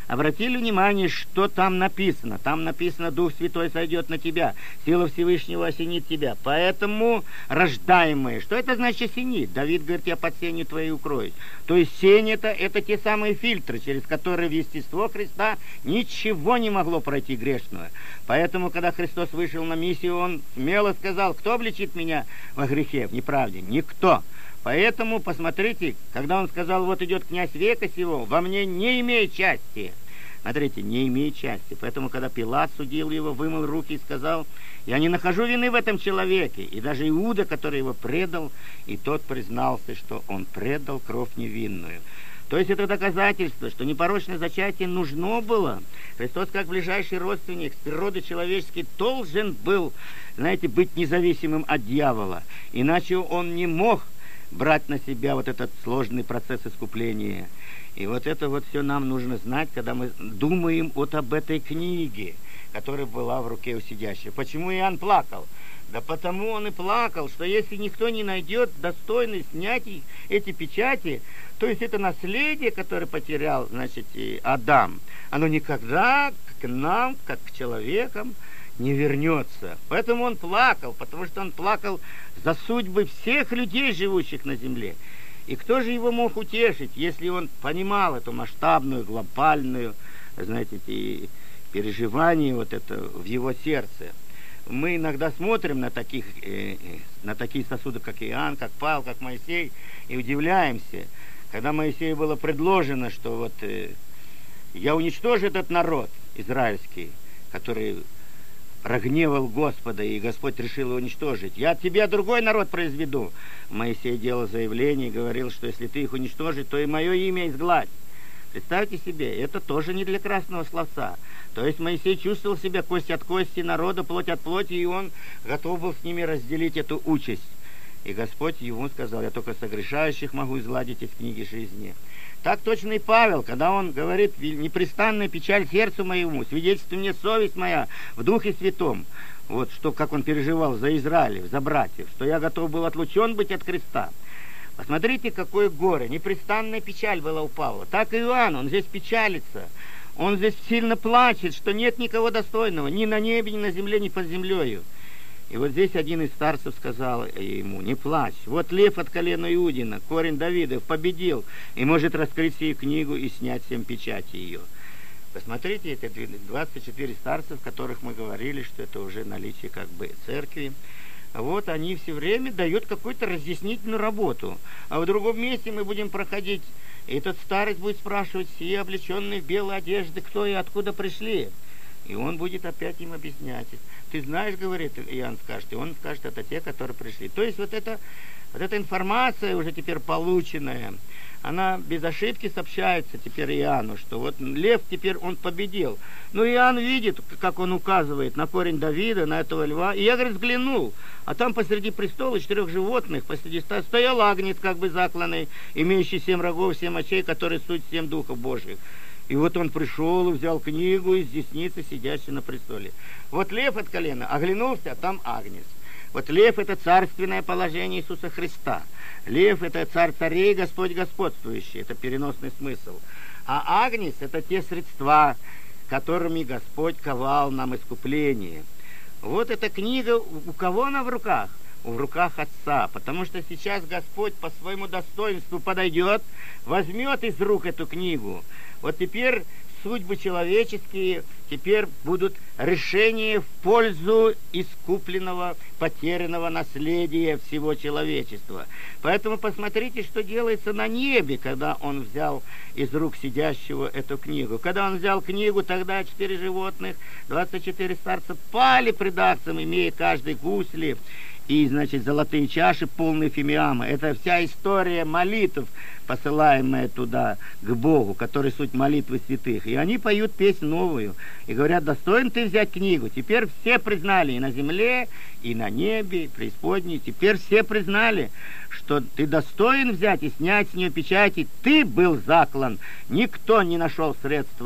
Speaker 1: Обратили внимание, что там написано? Там написано: Дух Святой сойдет на тебя, сила Всевышнего осенит тебя. Поэтому рождаемые. Что это значит осенит? Давид говорит: я под сенью твоей укроюсь. То есть сень это, это те самые фильтры, через которые в естество Христа ничего не могло пройти грешного. Поэтому, когда Христос вышел на миссию, Он смело сказал: кто обличит меня во грехе, в неправде? Никто. Поэтому, посмотрите, когда Он сказал: вот идет князь века сего, во мне не имеет части. Смотрите, не имеет части. Поэтому, когда Пилат судил его, вымыл руки и сказал: я не нахожу вины в этом человеке. И даже Иуда, который его предал, и тот признался, что он предал кровь невинную. То есть это доказательство, что непорочное зачатие нужно было. Христос, как ближайший родственник с природы человеческой, должен был, знаете, быть независимым от дьявола. Иначе он не мог брать на себя вот этот сложный процесс искупления. И вот это вот все нам нужно знать, когда мы думаем вот об этой книге, которая была в руке у сидящего. Почему Иоанн плакал? Да потому он и плакал, что если никто не найдет достойный снять эти печати, то есть это наследие, которое потерял, значит, и Адам, оно никогда к нам, как к человекам, не вернется. Поэтому он плакал, потому что он плакал за судьбы всех людей, живущих на земле. И кто же его мог утешить, если он понимал эту масштабную, глобальную, знаете, и переживание вот это в его сердце? Мы иногда смотрим на таких, э, на такие сосуды, как Иоанн, как Павел, как Моисей, и удивляемся. Когда Моисею было предложено, что вот э, я уничтожу этот народ израильский, который прогневал Господа, и Господь решил его уничтожить. Я от тебя другой народ произведу. Моисей делал заявление и говорил, что если ты их уничтожишь, то и мое имя изгладь. Представьте себе, это тоже не для красного словца. То есть Моисей чувствовал себя кость от кости народа, плоть от плоти, и он готов был с ними разделить эту участь. И Господь ему сказал: я только согрешающих могу изгладить из книги жизни. Так точно и Павел, когда он говорит: непрестанная печаль сердцу моему, свидетельствует мне совесть моя в Духе Святом. Вот что, как он переживал за Израилев, за братьев, что я готов был отлучен быть от креста. Посмотрите, какое горе, непрестанная печаль была у Павла. Так и Иоанн, он здесь печалится, он здесь сильно плачет, что нет никого достойного, ни на небе, ни на земле, ни под землею. И вот здесь один из старцев сказал ему: не плачь, вот лев от колена Иудина, корень Давидов, победил и может раскрыть сию книгу и снять семь печати ее. Посмотрите, это двадцать четыре старцев, которых мы говорили, что это уже наличие как бы церкви. Вот они все время дают какую-то разъяснительную работу. А в другом месте мы будем проходить, и этот старец будет спрашивать: все облеченные в белые одежды, кто и откуда пришли? И он будет опять им объяснять. Ты знаешь, говорит Иоанн, скажет, и он скажет: это те, которые пришли. То есть вот, это, вот эта информация уже теперь полученная, она без ошибки сообщается теперь Иоанну, что вот лев теперь он победил. Но Иоанн видит, как он указывает на корень Давида, на этого льва. И я, говорит, взглянул, а там посреди престола четырех животных, посреди стоял агнец, как бы закланный, имеющий семь рогов, семь очей, который суть семь духов Божьих. И вот он пришел и взял книгу из десницы, сидящей на престоле. Вот лев от колена, оглянулся, а там агнец. Вот лев — это царственное положение Иисуса Христа. Лев — это царь царей, Господь господствующий, это переносный смысл. А агнец — это те средства, которыми Господь ковал нам искупление. Вот эта книга, у кого она в руках? В руках Отца, потому что сейчас Господь по своему достоинству подойдет, возьмет из рук эту книгу. Вот теперь судьбы человеческие теперь будут решения в пользу искупленного, потерянного наследия всего человечества. Поэтому посмотрите, что делается на небе, когда он взял из рук сидящего эту книгу. Когда он взял книгу, тогда четыре животных, двадцать четыре старца пали пред Агнцем, имея каждый гусли и, значит, золотые чаши, полные фимиама. Это вся история молитв, посылаемая туда к Богу, который суть молитвы святых. И они поют песнь новую и говорят: достоин ты взять книгу. Теперь все признали, и на земле, и на небе, и преисподней, теперь все признали, что ты достоин взять и снять с нее печати. Ты был заклан, никто не нашел средства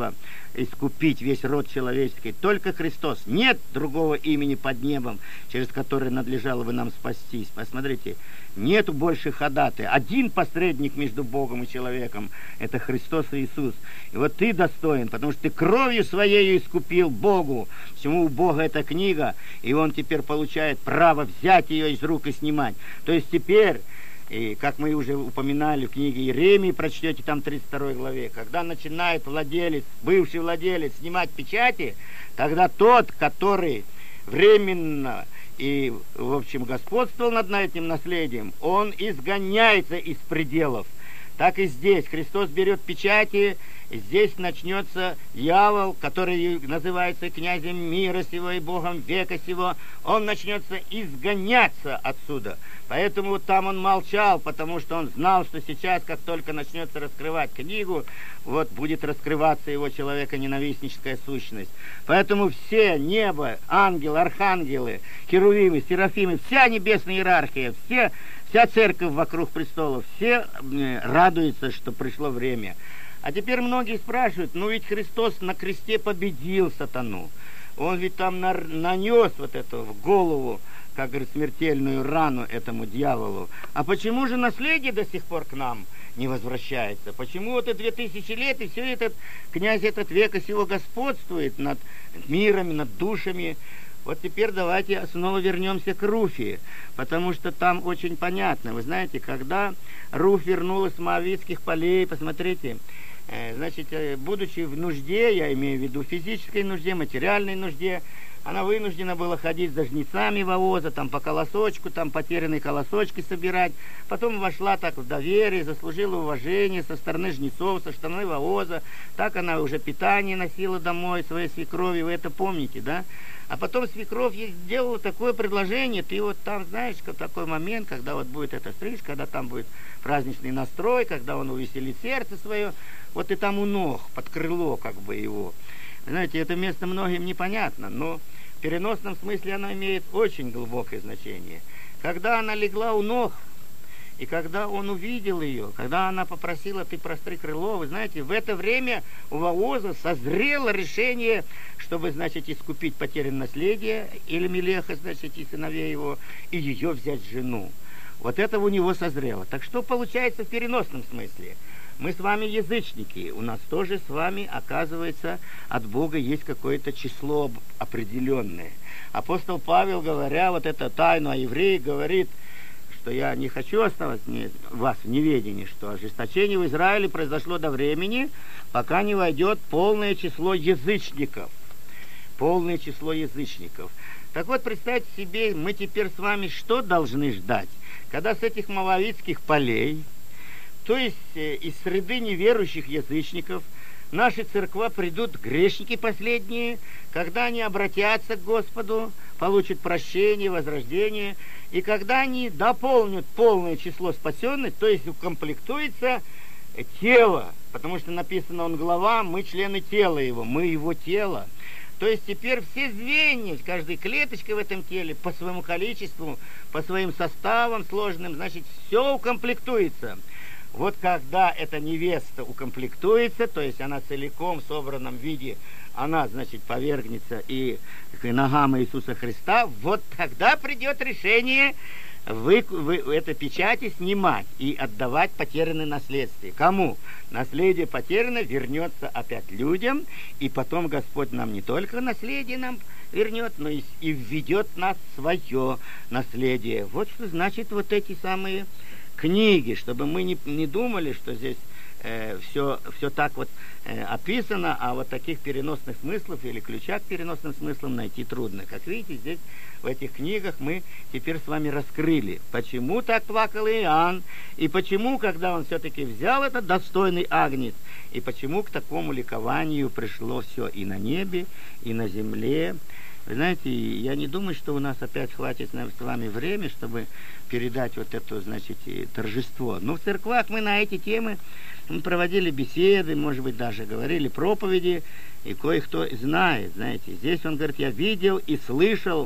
Speaker 1: искупить весь род человеческий. Только Христос. Нет другого имени под небом, через которое надлежало бы нам спастись. Посмотрите, нету больше ходатай. Один посредник между Богом и человеком. Это Христос Иисус. И вот ты достоин, потому что ты кровью своей искупил Богу. Всему у Бога эта книга, и Он теперь получает право взять ее из рук и снимать. То есть теперь... И как мы уже упоминали в книге Иеремии, прочтете там тридцать второй главе, когда начинает владелец, бывший владелец снимать печати, тогда тот, который временно и, в общем, господствовал над этим наследием, он изгоняется из пределов. Так и здесь. Христос берет печати, и здесь начнется дьявол, который называется князем мира сего и богом века сего. Он начнется изгоняться отсюда. Поэтому вот там он молчал, потому что он знал, что сейчас, как только начнется раскрывать книгу, вот будет раскрываться его человеконенавистническая сущность. Поэтому все небо, ангелы, архангелы, херувимы, серафимы, вся небесная иерархия, все, вся церковь вокруг престола, все радуются, что пришло время. А теперь многие спрашивают, ну ведь Христос на кресте победил сатану. Он ведь там нанес вот эту в голову, как говорит, смертельную рану этому дьяволу. А почему же наследие до сих пор к нам не возвращается? Почему вот это две тысячи лет, и все этот князь этот века сего господствует над мирами, над душами? Вот теперь давайте снова вернемся к Руфи, потому что там очень понятно. Вы знаете, когда Руфь вернулась с моавитских полей, посмотрите, значит, будучи в нужде, я имею в виду физической нужде, материальной нужде, она вынуждена была ходить за жнецами Вооза, там по колосочку, там потерянные колосочки собирать. Потом вошла так в доверие, заслужила уважение со стороны жнецов, со стороны Вооза. Так она уже питание носила домой своей свекрови, вы это помните, да? А потом свекровь ей сделала такое предложение, ты вот там, знаешь, такой момент, когда вот будет эта стрижка, когда там будет праздничный настрой, когда он увеселит сердце свое, вот ты там у ног, под крыло как бы его. Знаете, это место многим непонятно, но в переносном смысле оно имеет очень глубокое значение. Когда она легла у ног, и когда он увидел ее, когда она попросила, ты простри крыло, вы знаете, в это время у Вооза созрело решение, чтобы, значит, искупить потерянное наследие Элимелеха, значит, и сыновей его, и ее взять жену. Вот это у него созрело. Так что получается в переносном смысле? Мы с вами язычники, у нас тоже с вами, оказывается, от Бога есть какое-то число определенное. Апостол Павел, говоря вот эту тайну о евреях, говорит, что я не хочу оставать вас в неведении, что ожесточение в Израиле произошло до времени, пока не войдет полное число язычников. Полное число язычников. Так вот, представьте себе, мы теперь с вами что должны ждать? Когда с этих моавитских полей, то есть э, из среды неверующих язычников, наши церква придут грешники последние, когда они обратятся к Господу, получат прощение, возрождение, и когда они дополнят полное число спасенных, то есть укомплектуется тело, потому что написано, он глава, мы члены тела его, мы его тело. То есть теперь все звенья, каждая клеточка в этом теле по своему количеству, по своим составам сложным, значит, все укомплектуется. Вот когда эта невеста укомплектуется, то есть она целиком в собранном виде, она, значит, повергнется и к ногам Иисуса Христа, вот тогда придет решение вы, вы, это печати снимать и отдавать потерянное наследие. Кому? Наследие потеряно вернется опять людям, и потом Господь нам не только наследие нам вернет, но и, и введет нас в свое наследие. Вот что значит вот эти самые книги, чтобы мы не, не думали, что здесь э, все, все так вот э, описано, а вот таких переносных смыслов или ключа к переносным смыслам найти трудно. Как видите, здесь в этих книгах мы теперь с вами раскрыли, почему так плакал Иоанн, и почему, когда он все-таки взял этот достойный агнец, и почему к такому ликованию пришло все и на небе, и на земле. Вы знаете, я не думаю, что у нас опять хватит с вами время, чтобы передать вот это, значит, торжество. Но в церквах мы на эти темы мы проводили беседы, может быть, даже говорили проповеди, и кое-кто знает, знаете. Здесь он говорит, я видел и слышал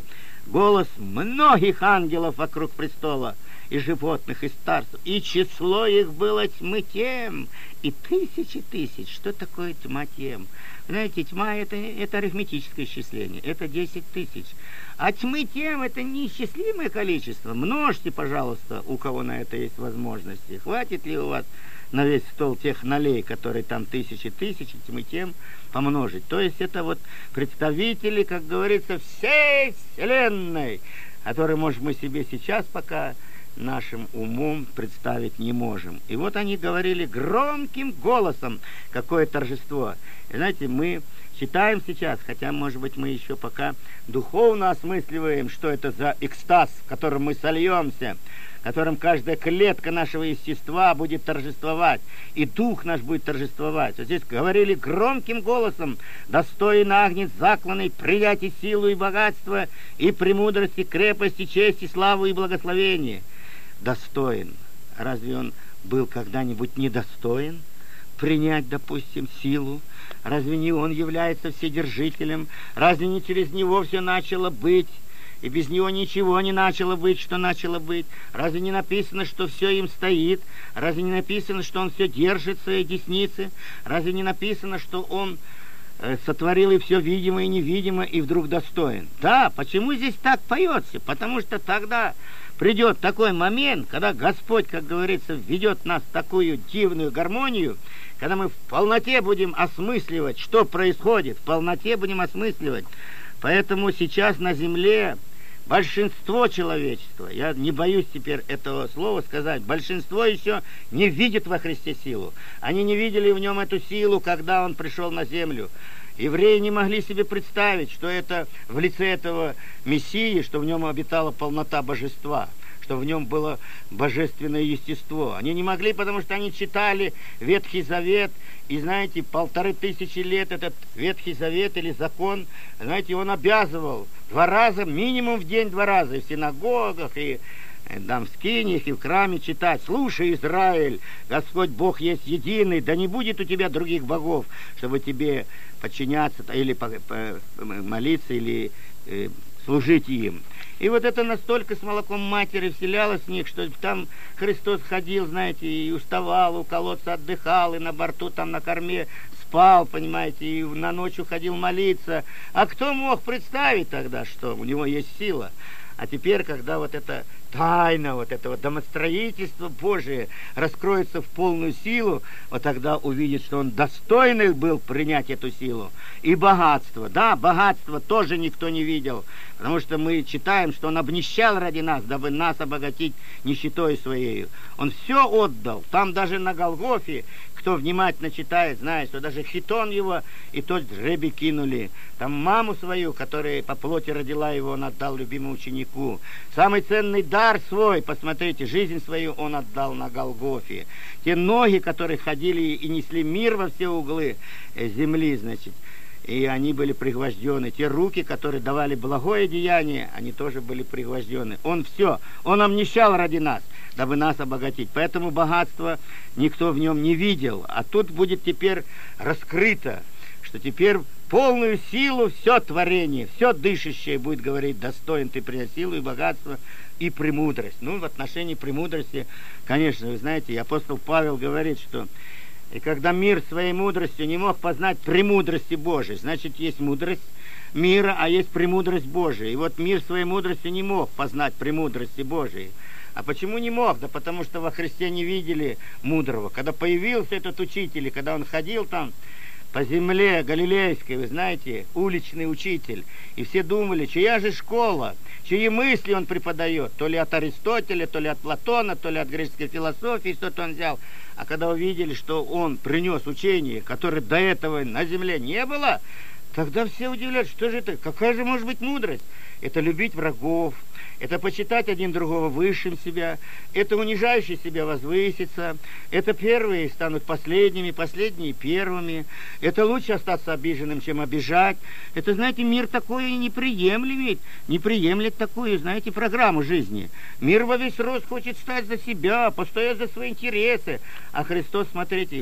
Speaker 1: голос многих ангелов вокруг престола, и животных, и старцев, и число их было тьмы тем, и тысячи тысяч. Что такое тьма тем? Знаете, тьма это, это арифметическое исчисление, это десять тысяч. А тьмы тем это неисчислимое количество. Множьте, пожалуйста, у кого на это есть возможности. Хватит ли у вас на весь стол тех нолей, которые там тысячи тысячи, тьмы тем помножить? То есть это вот представители, как говорится, всей Вселенной, которые, может, мы себе сейчас пока нашим умом представить не можем. И вот они говорили громким голосом, какое торжество. И знаете, мы читаем сейчас, хотя, может быть, мы еще пока духовно осмысливаем, что это за экстаз, в котором мы сольемся, в котором каждая клетка нашего естества будет торжествовать, и дух наш будет торжествовать. Вот здесь говорили громким голосом: «Достоин агнец закланный принять и силу, и богатство, и премудрость, и крепость, и честь, и славу, и благословение». Достоин. Разве он был когда-нибудь недостоин принять, допустим, силу? Разве не он является вседержителем? Разве не через него все начало быть? И без него ничего не начало быть, что начало быть? Разве не написано, что все им стоит? Разве не написано, что он все держит в своей деснице? Разве не написано, что он э, сотворил и все видимое и невидимое, и вдруг достоин? Да, почему здесь так поется? Потому что тогда придет такой момент, когда Господь, как говорится, введет нас в такую дивную гармонию, когда мы в полноте будем осмысливать, что происходит, в полноте будем осмысливать. Поэтому сейчас на земле большинство человечества, я не боюсь теперь этого слова сказать, большинство еще не видит во Христе силу. Они не видели в нем эту силу, когда он пришел на землю. Евреи не могли себе представить, что это в лице этого Мессии, что в нем обитала полнота божества, что в нем было божественное естество. Они не могли, потому что они читали Ветхий Завет, и, знаете, полторы тысячи лет этот Ветхий Завет или закон, знаете, он обязывал два раза, минимум в день два раза, и в синагогах, и там в скиниях, и в храме читать: «Слушай, Израиль, Господь Бог есть единый, да не будет у тебя других богов, чтобы тебе подчиняться или молиться, или э, служить им». И вот это настолько с молоком матери вселялось в них, что там Христос ходил, знаете, и уставал, у колодца отдыхал, и на борту там на корме спал, понимаете, и на ночь уходил молиться. А кто мог представить тогда, что у него есть сила? А теперь, когда вот эта тайна, вот этого домостроительства Божие раскроется в полную силу, вот тогда увидит, что он достойный был принять эту силу. И богатство. Да, богатство тоже никто не видел, потому что мы читаем, что он обнищал ради нас, дабы нас обогатить нищетой своей. Он все отдал. Там даже на Голгофе, кто внимательно читает, знает, что даже хитон его и тот жребий кинули. Там маму свою, которая по плоти родила его, он отдал любимому ученику. Самый ценный дар свой, посмотрите, жизнь свою он отдал на Голгофе. Те ноги, которые ходили и несли мир во все углы земли, значит, и они были пригвождены. Те руки, которые давали благое деяние, они тоже были пригвождены. Он все, он обнищал ради нас, дабы нас обогатить. Поэтому богатство никто в нем не видел. А тут будет теперь раскрыто, что теперь полную силу все творение, все дышащее будет говорить: достоин ты принять силу и богатство и премудрость. Ну, в отношении премудрости, конечно, вы знаете, и апостол Павел говорит, что и когда мир своей мудростью не мог познать премудрости Божией, значит, есть мудрость мира, а есть премудрость Божия. И вот мир своей мудростью не мог познать премудрости Божией. А почему не мог? Да потому что во Христе не видели мудрого. Когда появился этот учитель, и когда он ходил там по земле галилейской, вы знаете, уличный учитель, и все думали, чья же школа, чьи мысли он преподает, то ли от Аристотеля, то ли от Платона, то ли от греческой философии, что-то он взял. А когда увидели, что он принес учение, которое до этого на земле не было, тогда все удивляются, что же это, какая же может быть мудрость? Это любить врагов, это почитать один другого высшим себя, это унижающий себя возвыситься, это первые станут последними, последние первыми, это лучше остаться обиженным, чем обижать. Это, знаете, мир такой и не приемлет, не приемлет такую, знаете, программу жизни. Мир во весь рост хочет стать за себя, постоять за свои интересы. А Христос, смотрите,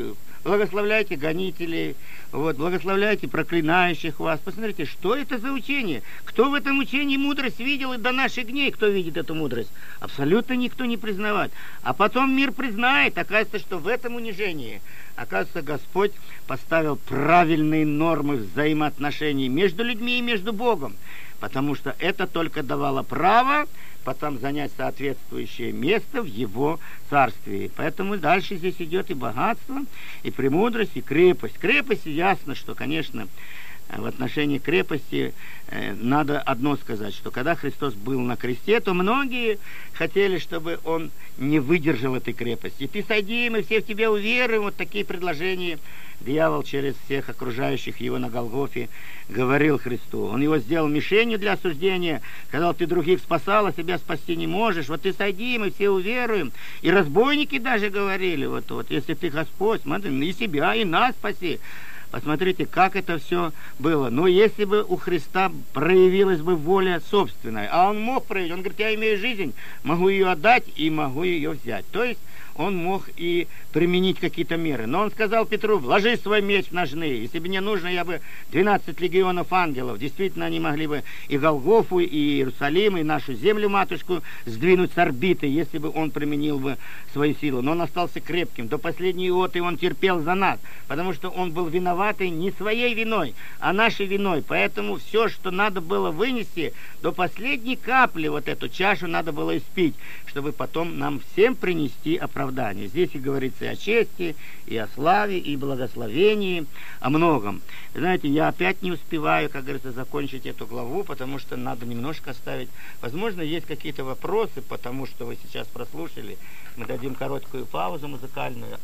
Speaker 1: благословляйте гонителей, вот, благословляйте проклинающих вас. Посмотрите, что это за учение? Кто в этом учении мудрость видел и до наших дней? Кто видит эту мудрость? Абсолютно никто не признавает. А потом мир признает, оказывается, что в этом унижении, оказывается, Господь поставил правильные нормы взаимоотношений между людьми и между Богом, потому что это только давало право потом занять соответствующее место в его царстве. Поэтому дальше здесь идет и богатство, и премудрость, и крепость. Крепость, ясно, что, конечно, в отношении крепости э, надо одно сказать, что когда Христос был на кресте, то многие хотели, чтобы он не выдержал этой крепости. Ты сойди, мы все в тебя уверуем. Вот такие предложения дьявол через всех окружающих его на Голгофе говорил Христу. Он его сделал мишенью для осуждения, сказал, ты других спасал, а себя спасти не можешь. Вот ты сойди, мы все уверуем. И разбойники даже говорили, вот, вот если ты Господь, смотри, и себя, и нас спаси. Посмотрите, как это все было. Но если бы у Христа проявилась бы воля собственная, а он мог проявить, он говорит, я имею жизнь, могу ее отдать и могу ее взять. То есть он мог и применить какие-то меры. Но он сказал Петру, вложи свой меч в ножны. Если бы мне нужно, я бы двенадцать легионов ангелов. Действительно, они могли бы и Голгофу, и Иерусалим, и нашу землю-матушку сдвинуть с орбиты, если бы он применил бы свою силу. Но он остался крепким. До последней иоты он терпел за нас, потому что он был виноватый не своей виной, а нашей виной. Поэтому все, что надо было вынести, до последней капли вот эту чашу надо было испить, чтобы потом нам всем принести оправдание. Здесь и говорится и о чести, и о славе, и благословении, о многом. Знаете, я опять не успеваю, как говорится, закончить эту главу, потому что надо немножко оставить. Возможно, есть какие-то вопросы, потому что вы сейчас прослушали. Мы дадим короткую паузу музыкальную.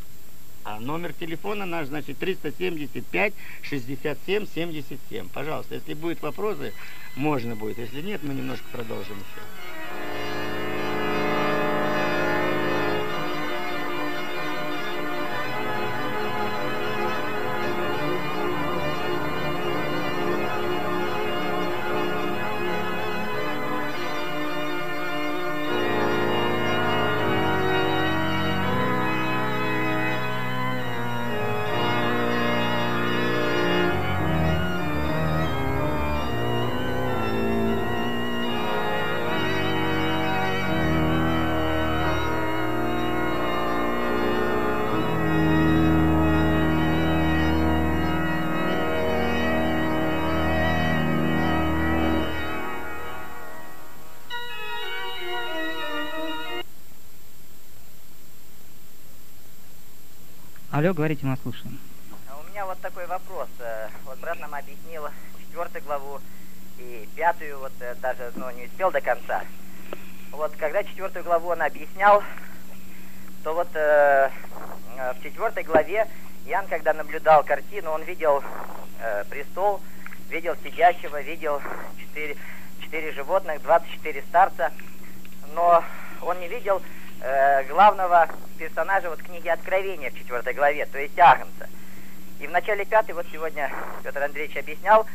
Speaker 1: А номер телефона наш, значит, триста семьдесят пять шестьдесят семь семьдесят семь. Пожалуйста, если будут вопросы, можно будет. Если нет, мы немножко продолжим еще.
Speaker 2: Алло, говорите, мы слушаем.
Speaker 3: У меня вот такой вопрос. Вот брат нам объяснил четвертую главу и пятую, вот даже, ну, не успел до конца. Вот когда четвертую главу он объяснял, то вот э, в четвертой главе Иоанн, когда наблюдал картину, он видел э, престол, видел сидящего, видел четыре, четыре животных, двадцать четыре старца, но он не видел э, главного персонажа вот книги Откровения в четвертой главе, то есть Агнца. И в начале пятой, вот сегодня Петр Андреевич объяснял,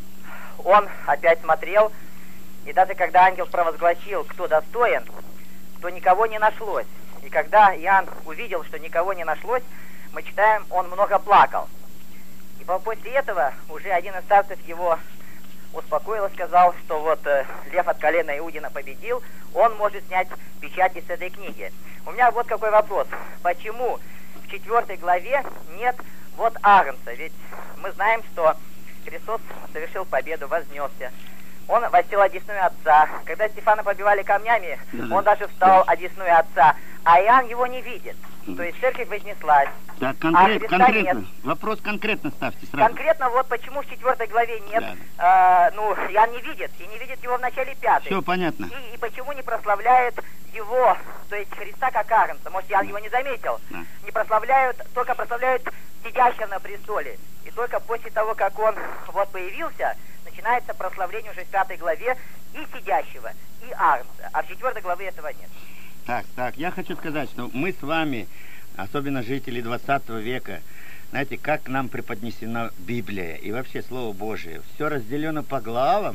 Speaker 3: он опять смотрел, и даже когда ангел провозгласил, кто достоин, то никого не нашлось. И когда Иоанн увидел, что никого не нашлось, мы читаем, он много плакал. И после этого уже один из старцев его успокоил и сказал, что вот э, лев от колена Иудина победил, он может снять печати с этой книги. У меня вот какой вопрос. Почему в четвертой главе нет вот Агнца? Ведь мы знаем, что Христос совершил победу, вознесся. Он воссел одесную Отца. Когда Стефана побивали камнями, он даже встал одесную Отца. А Иоанн его не видит. То есть церковь вознеслась.
Speaker 1: Да, конкрет,
Speaker 3: а
Speaker 1: конкретно.
Speaker 3: нет.
Speaker 1: Вопрос конкретно ставьте сразу.
Speaker 3: Конкретно вот почему в четвертой главе нет, да. э, ну, Иоанн не видит, и не видит его в начале пятой.
Speaker 1: Все понятно.
Speaker 3: И, и почему не прославляют его, то есть Христа как Агнца? Может, Иоанн его не заметил? Да. Не прославляют, только прославляют сидящего на престоле. И только после того, как он вот появился, начинается прославление уже в пятой главе и сидящего, и Агнца. А в четвертой главе этого нет.
Speaker 1: Так, так, я хочу сказать, что мы с вами, особенно жители двадцатого века, знаете, как нам преподнесена Библия и вообще Слово Божие. Все разделено по главам,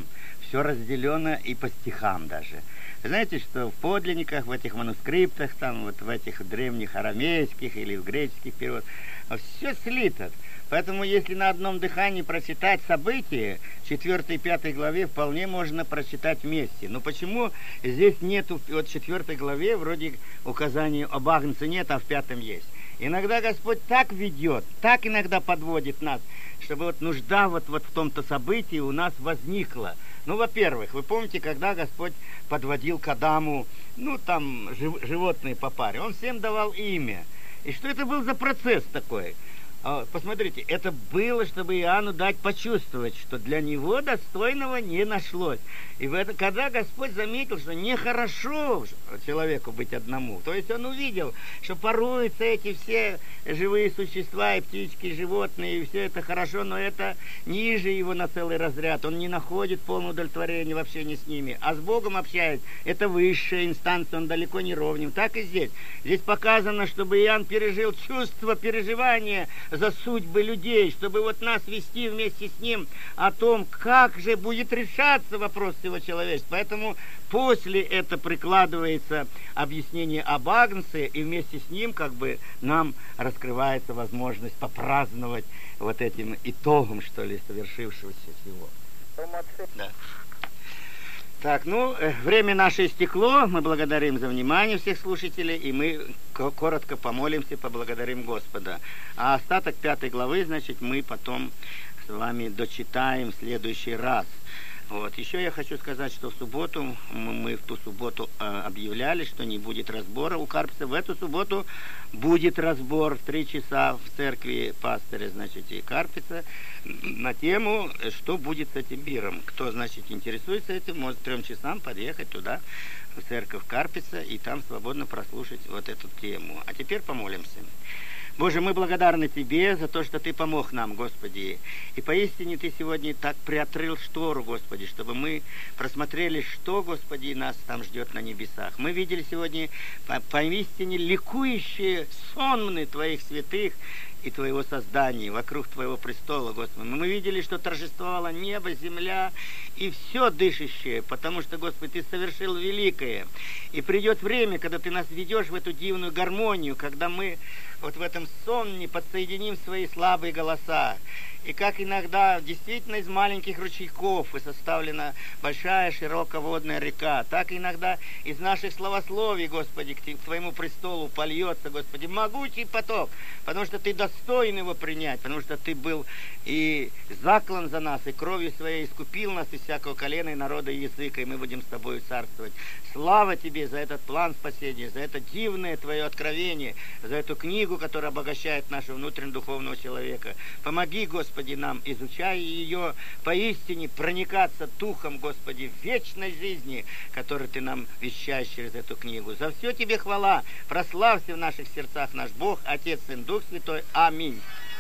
Speaker 1: все разделено и по стихам даже. Знаете, что в подлинниках, в этих манускриптах, там вот в этих древних арамейских или в греческих переводах, все слито. Поэтому, если на одном дыхании прочитать события, в четвёртой и пятой главе вполне можно прочитать вместе. Но почему здесь нету, вот в четвёртой главе вроде указания об Агнце нет, а в пятом есть? Иногда Господь так ведет, так иногда подводит нас, чтобы вот нужда вот, вот в том-то событии у нас возникла. Ну, во-первых, вы помните, когда Господь подводил к Адаму, ну, там, жив, животные по паре, Он всем давал имя. И что это был за процесс такой? Посмотрите, это было, чтобы Иоанну дать почувствовать, что для него достойного не нашлось. И в это, когда Господь заметил, что нехорошо человеку быть одному, то есть он увидел, что поруются эти все живые существа, и птички, и животные, и все это хорошо, но это ниже его на целый разряд. Он не находит полного удовлетворения в общении с ними. А с Богом общается, это высшая инстанция, он далеко не ровнем. Так и здесь. Здесь показано, чтобы Иоанн пережил чувство переживания за судьбы людей, чтобы вот нас вести вместе с ним о том, как же будет решаться вопрос всего человечества. Поэтому после этого прикладывается объяснение об Агнце, и вместе с ним как бы нам раскрывается возможность попраздновать вот этим итогом, что ли, совершившегося всего. Да. Так, ну, время наше истекло, мы благодарим за внимание всех слушателей, и мы коротко помолимся, поблагодарим Господа. А остаток пятой главы, значит, мы потом с вами дочитаем в следующий раз. Вот. Еще я хочу сказать, что в субботу, мы в ту субботу э, объявляли, что не будет разбора у Карпица. В эту субботу будет разбор в три часа в церкви пастыря, значит, и Карпица на тему, что будет с этим миром. Кто, значит, интересуется этим, может к трем часам подъехать туда, в церковь Карпица, и там свободно прослушать вот эту тему. А теперь помолимся. Боже, мы благодарны Тебе за то, что Ты помог нам, Господи. И поистине Ты сегодня так приоткрыл штору, Господи, чтобы мы просмотрели, что, Господи, нас там ждет на небесах. Мы видели сегодня по поистине ликующие сонмы Твоих святых и Твоего создания вокруг Твоего престола, Господи. Мы видели, что торжествовало небо, земля и все дышащее, потому что, Господи, Ты совершил великое. И придет время, когда Ты нас ведешь в эту дивную гармонию, когда мы вот в этом сонме подсоединим свои слабые голоса. И как иногда действительно из маленьких ручейков и составлена большая широкая водная река, так иногда из наших словословий, Господи, к Твоему престолу польется, Господи, могучий поток, потому что Ты достоин его принять, потому что Ты был и заклан за нас, и кровью Своей искупил нас из всякого колена и народа и языка, и мы будем с Тобою царствовать. Слава Тебе за этот план спасения, за это дивное Твое откровение, за эту книгу, которая обогащает нашего внутреннего духовного человека. Помоги, Господи, нам, изучая ее, поистине проникаться духом, Господи, вечной жизни, которую Ты нам вещаешь через эту книгу. За все Тебе хвала, прославься в наших сердцах наш Бог, Отец, Сын, Дух Святой. Аминь.